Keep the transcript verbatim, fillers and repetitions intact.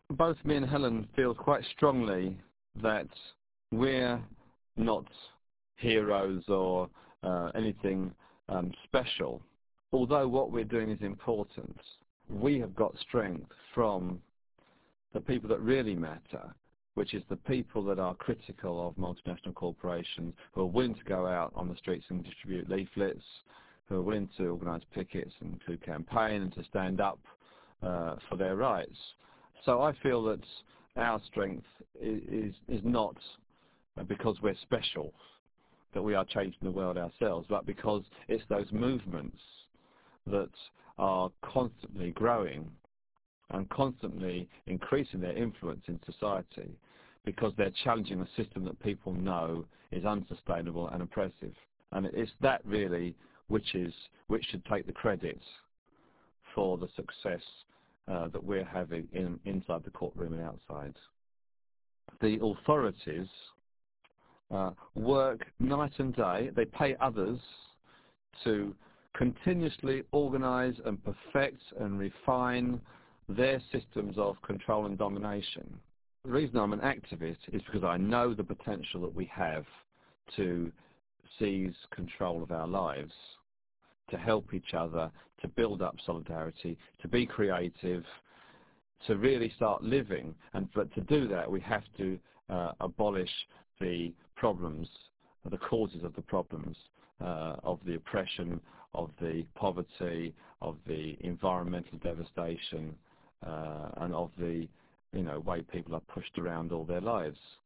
both me and Helen feel quite strongly that we're not heroes or uh, anything um, special. Although what we're doing is important, we have got strength from the people that really matter, which is the people that are critical of multinational corporations, who are willing to go out on the streets and distribute leaflets, who are willing to organise pickets and to campaign and to stand up uh, for their rights. So I feel that our strength is, is not because we're special, that we are changing the world ourselves, but because it's those movements that are constantly growing and constantly increasing their influence in society because they're challenging a system that people know is unsustainable and oppressive. And it's that really which is which should take the credit for the success uh, that we're having in, inside the courtroom and outside. The authorities uh, work night and day. They pay others to continuously organise and perfect and refine their systems of control and domination. The reason I'm an activist is because I know the potential that we have to seize control of our lives, to help each other, to build up solidarity, to be creative, to really start living. And but to do that, we have to uh, abolish the problems, the causes of the problems, uh, of the oppression, of the poverty, of the environmental devastation, uh, and of the, you know, way people are pushed around all their lives.